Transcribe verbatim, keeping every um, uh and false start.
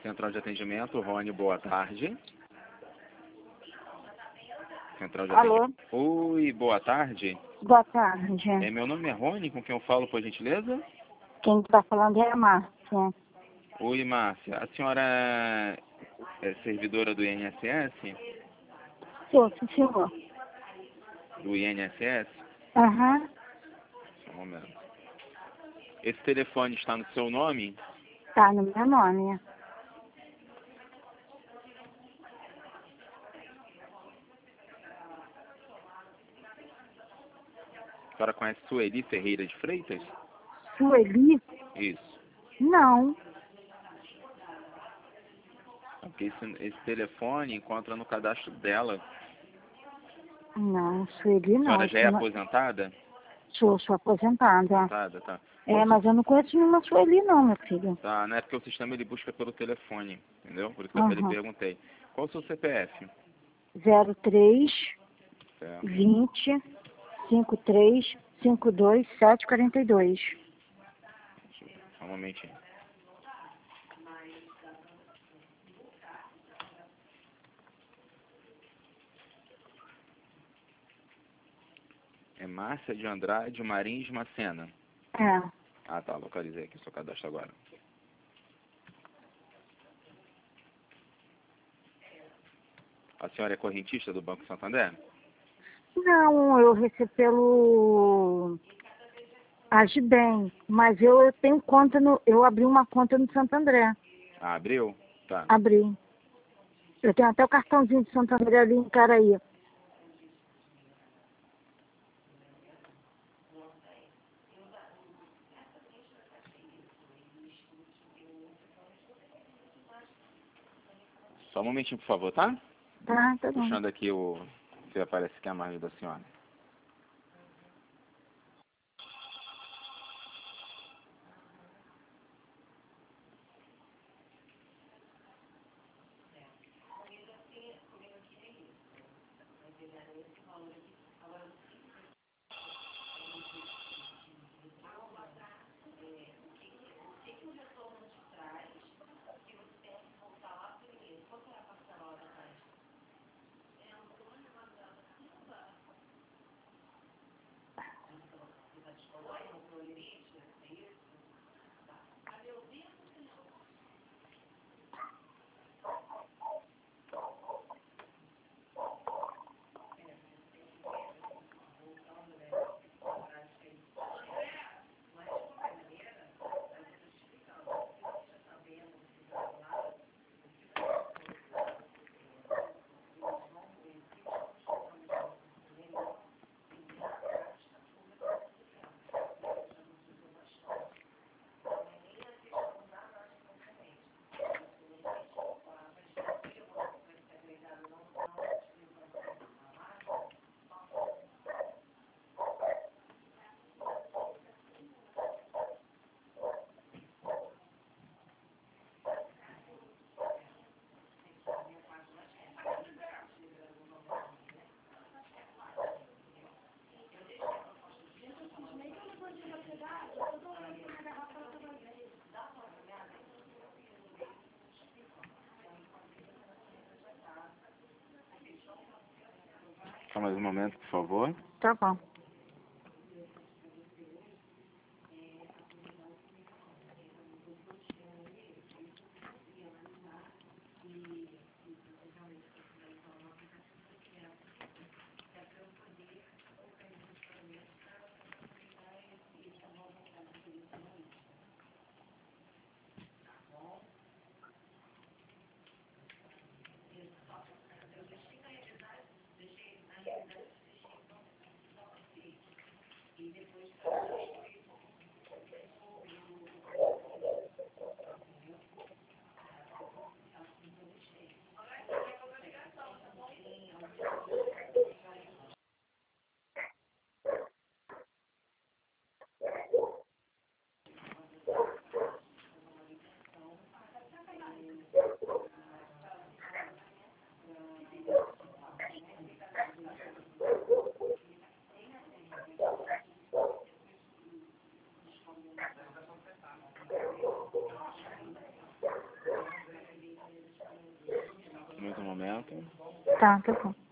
Central de atendimento, Rony, boa tarde. Central de Alô? atendimento. Oi, boa tarde. Boa tarde. É, meu nome é Rony, com quem eu falo, por gentileza? Quem está falando é a Márcia. Oi, Márcia. A senhora é servidora do I N S S? Sou, sim, senhor. Do I N S S? Aham. Só um momento. Esse telefone está no seu nome? Tá no meu nome. A senhora conhece Sueli Ferreira de Freitas? Sueli? Isso. Não. Porque esse, esse telefone encontra no cadastro dela. Não, Sueli A não. senhora já é Não- aposentada? Sou, sou aposentada. Aposentada, tá. É, mas eu não conheço nenhuma Sueli não, meu filho. Tá, não é porque o sistema ele busca pelo telefone, entendeu? Por isso que eu lhe Aham. perguntei. Qual o seu C P F? zero três, Certo. vinte, cinquenta e três, cinquenta e dois, sete quarenta e dois. Só um momentinho. É Márcia de Andrade Marins Macena. É. Ah, tá, localizei aqui o seu cadastro agora. A senhora é correntista do Banco Santander? Não, eu recebo pelo Agibem, mas eu, eu tenho conta no. Eu abri uma conta no Santo André. Ah, abriu? Tá. Abri. Eu tenho até o cartãozinho de Santo André ali em Caraí. Só um momentinho, por favor, tá? Tá, tá bom. Puxando aqui o... Se aparece que é a imagem da senhora. Só mais um momento, por favor. Tá bom. documento. Tá, tá bom.